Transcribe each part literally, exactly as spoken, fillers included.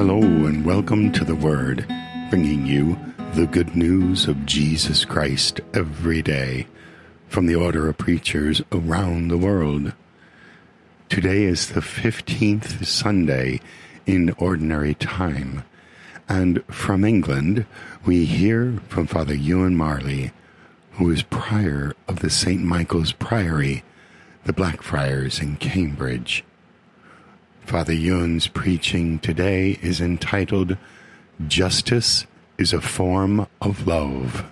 Hello and welcome to The Word, bringing you the good news of Jesus Christ every day from the Order of Preachers around the world. Today is the fifteenth Sunday in Ordinary Time, and from England we hear from Father Ewan Marley, who is prior of the Saint Michael's Priory, the Blackfriars in Cambridge. Father Ewan's preaching today is entitled, Justice is a Form of Love.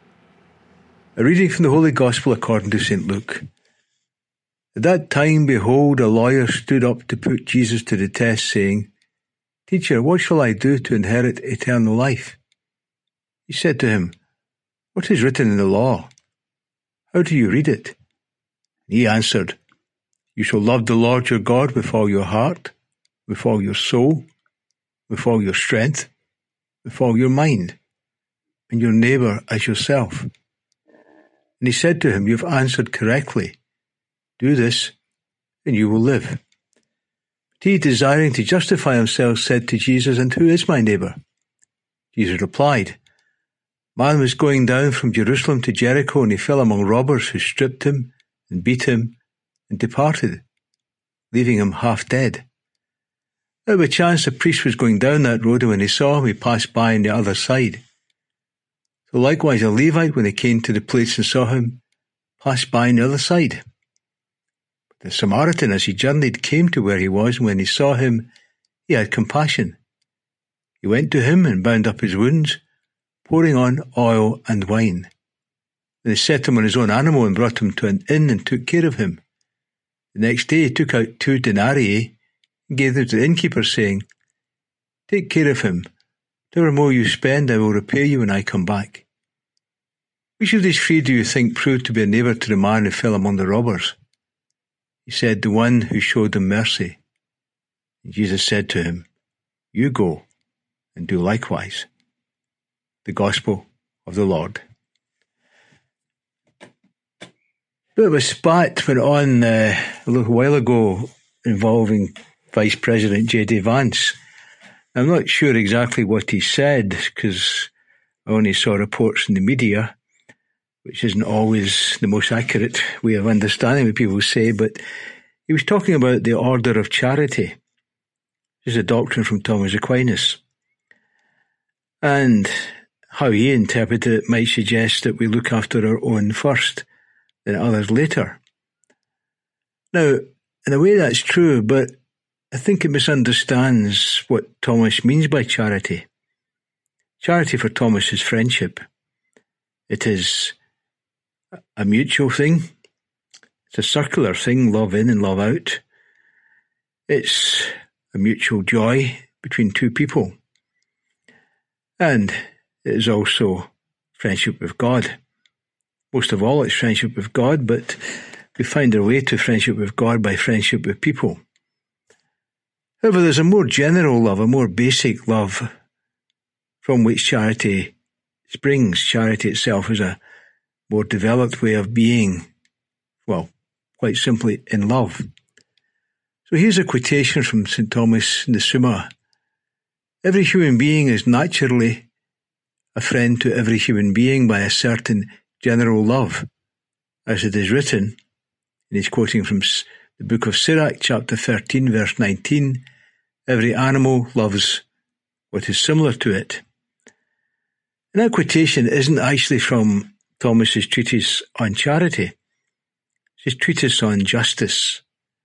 A reading from the Holy Gospel according to Saint Luke. At that time, behold, a lawyer stood up to put Jesus to the test, saying, Teacher, what shall I do to inherit eternal life? He said to him, What is written in the law? How do you read it? He answered, You shall love the Lord your God with all your heart, with all your soul, with all your strength, with all your mind, and your neighbour as yourself. And he said to him, You have answered correctly. Do this, and you will live. But he, desiring to justify himself, said to Jesus, And who is my neighbour? Jesus replied, Man was going down from Jerusalem to Jericho, and he fell among robbers who stripped him and beat him and departed, leaving him half dead. Now by chance a priest was going down that road, and when he saw him, he passed by on the other side. So likewise a Levite, when he came to the place and saw him, passed by on the other side. But the Samaritan, as he journeyed, came to where he was, and when he saw him, he had compassion. He went to him and bound up his wounds, pouring on oil and wine. Then he set him on his own animal and brought him to an inn and took care of him. The next day he took out two denarii and gave them to the innkeeper, saying, Take care of him. Whatever more you spend, I will repay you when I come back. Which of these three do you think proved to be a neighbour to the man who fell among the robbers? He said, The one who showed him mercy. And Jesus said to him, You go and do likewise. The Gospel of the Lord. A bit of a spat went on uh, a little while ago involving Vice President J D Vance. I'm not sure exactly what he said because I only saw reports in the media, which isn't always the most accurate way of understanding what people say, but he was talking about the order of charity. This is a doctrine from Thomas Aquinas. And how he interpreted it might suggest that we look after our own first, then others later. Now, in a way that's true, but I think it misunderstands what Thomas means by charity. Charity for Thomas is friendship. It is a mutual thing. It's a circular thing, love in and love out. It's a mutual joy between two people. And it is also friendship with God. Most of all, it's friendship with God, but we find our way to friendship with God by friendship with people. However, there's a more general love, a more basic love from which charity springs. Charity itself is a more developed way of being, well, quite simply, in love. So here's a quotation from Saint Thomas in the Summa. Every human being is naturally a friend to every human being by a certain general love, as it is written, and he's quoting from the book of Sirach, chapter thirteen, verse nineteen, every animal loves what is similar to it. And that quotation isn't actually from Thomas's treatise on charity. It's his treatise on justice.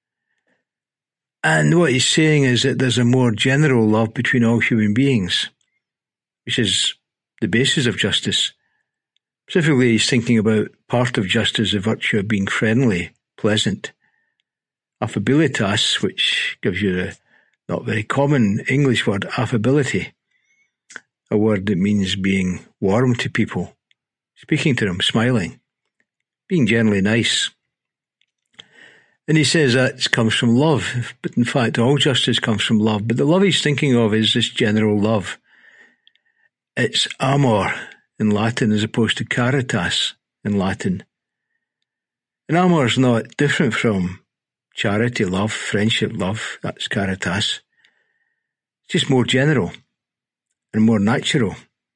And what he's saying is that there's a more general love between all human beings, which is the basis of justice. Specifically, he's thinking about part of justice, the virtue of being friendly, pleasant. Affabilitas, which gives you the not very common English word, affability, a word that means being warm to people, speaking to them, smiling, being generally nice. And he says that comes from love, but in fact all justice comes from love. But the love he's thinking of is this general love. It's amor in Latin as opposed to caritas in Latin. And amor is not different from charity, love, friendship, love. That's caritas. It's just more general and more natural.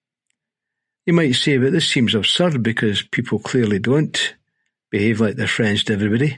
You might say, but this seems absurd because people clearly don't behave like their friends to everybody.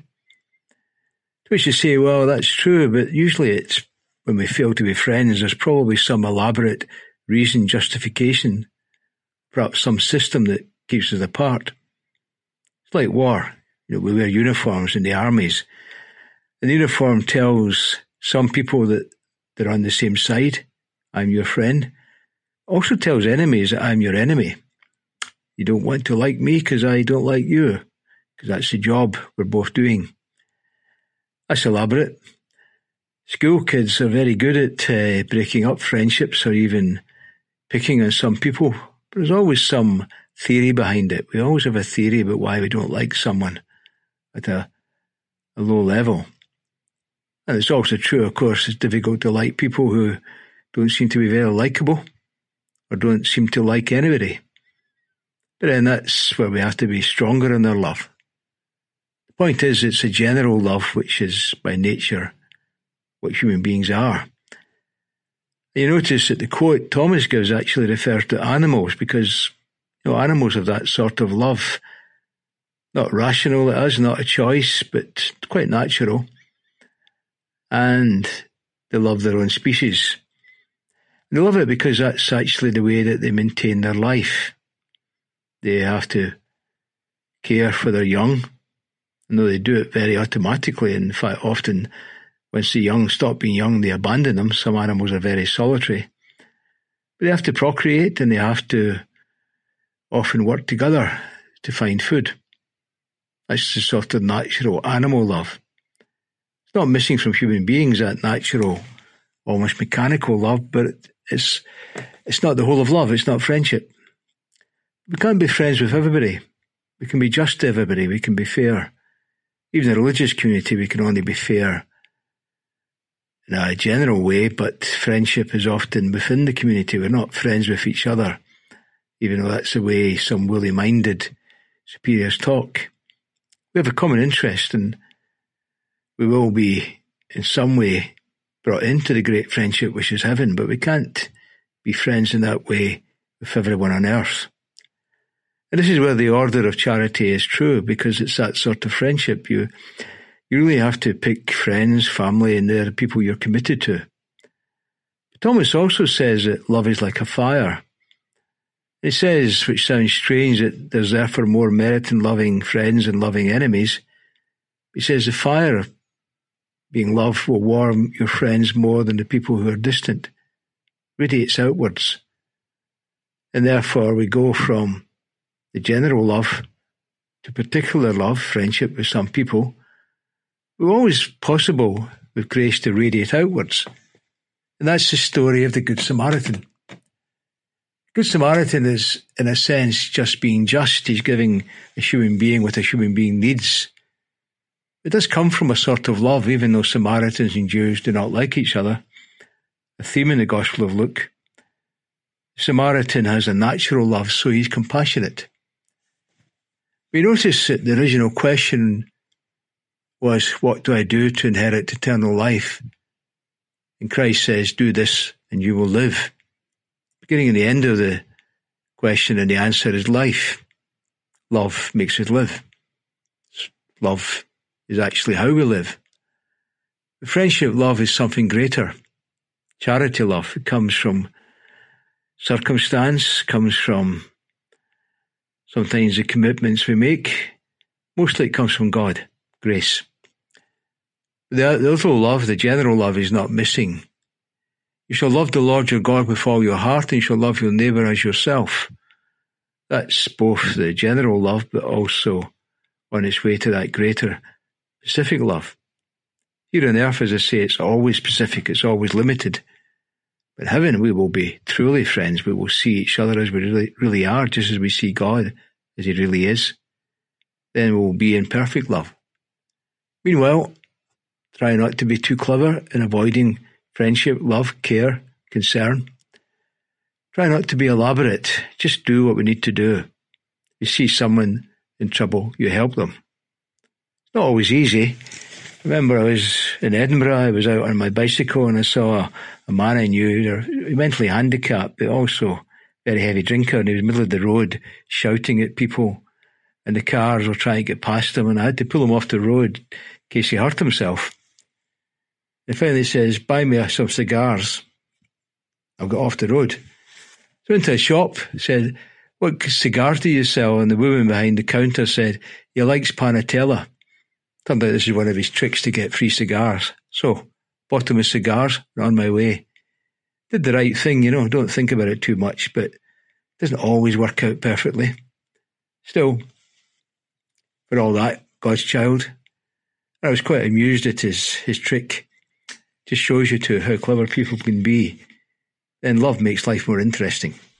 To which you say, well, that's true, but usually it's when we fail to be friends, there's probably some elaborate reason, justification, perhaps some system that keeps us apart. It's like war. You know, we wear uniforms in the armies. And the uniform tells some people that they're on the same side. I'm your friend. Also tells enemies that I'm your enemy. You don't want to like me because I don't like you, because that's the job we're both doing. That's elaborate. School kids are very good at uh, breaking up friendships or even picking on some people. But there's always some theory behind it. We always have a theory about why we don't like someone at a, a low level. And it's also true, of course, it's difficult to like people who don't seem to be very likeable or don't seem to like anybody. But then that's where we have to be stronger in our love. The point is, it's a general love, which is by nature what human beings are. You notice that the quote Thomas gives actually refers to animals because, you know, animals have that sort of love. Not rational, it is, not a choice, but quite natural. And they love their own species. They love it because that's actually the way that they maintain their life. They have to care for their young. I know they do it very automatically. In fact, often, once the young stop being young, they abandon them. Some animals are very solitary. But they have to procreate and they have to often work together to find food. That's the sort of natural animal love. It's not missing from human beings, that natural, almost mechanical love, but it's it's not the whole of love. It's not friendship. We can't be friends with everybody. We can be just to everybody. We can be fair. Even in the religious community, we can only be fair in a general way, but friendship is often within the community. We're not friends with each other, even though that's the way some woolly-minded superiors talk. We have a common interest, and we will be, in some way, brought into the great friendship which is heaven, but we can't be friends in that way with everyone on earth. And this is where the order of charity is true, because it's that sort of friendship. You you really have to pick friends, family, and they're the people you're committed to. But Thomas also says that love is like a fire. He says, which sounds strange, that there's therefore more merit in loving friends and loving enemies. He says the fire of being loved will warm your friends more than the people who are distant. Radiates outwards. And therefore we go from the general love to particular love, friendship with some people. It's always possible with grace to radiate outwards. And that's the story of the Good Samaritan. The Good Samaritan is, in a sense, just being just. He's giving a human being what a human being needs. It does come from a sort of love, even though Samaritans and Jews do not like each other. A theme in the Gospel of Luke. The Samaritan has a natural love, so he's compassionate. We notice that the original question was, what do I do to inherit eternal life? And Christ says, do this and you will live. Beginning and the end of the question and the answer is life. Love makes us live. Love is actually how we live. The friendship love is something greater. Charity love, it comes from circumstance, comes from sometimes the commitments we make. Mostly it comes from God, grace. The, the other love, the general love, is not missing. You shall love the Lord your God with all your heart, and you shall love your neighbour as yourself. That's both the general love, but also on its way to that greater specific love. Here on earth, as I say, it's always specific, it's always limited. But in heaven, we will be truly friends. We will see each other as we really, really are, just as we see God as he really is. Then we will be in perfect love. Meanwhile, try not to be too clever in avoiding friendship, love, care, concern. Try not to be elaborate. Just do what we need to do. You see someone in trouble, you help them. It's not always easy. I remember I was in Edinburgh, I was out on my bicycle and I saw a, a man I knew, mentally handicapped, but also very heavy drinker, and he was in the middle of the road shouting at people, and the cars were trying to get past him, and I had to pull him off the road in case he hurt himself. And finally he says, buy me some cigars. I got off the road. So into a shop, said, what cigars do you sell? And the woman behind the counter said, he likes Panatella. Turned out this is one of his tricks to get free cigars. So, bought him a cigars, and on my way. Did the right thing, you know, don't think about it too much, but it doesn't always work out perfectly. Still, for all that, God's child. I was quite amused at his, his trick. Just shows you too how clever people can be. Then love makes life more interesting.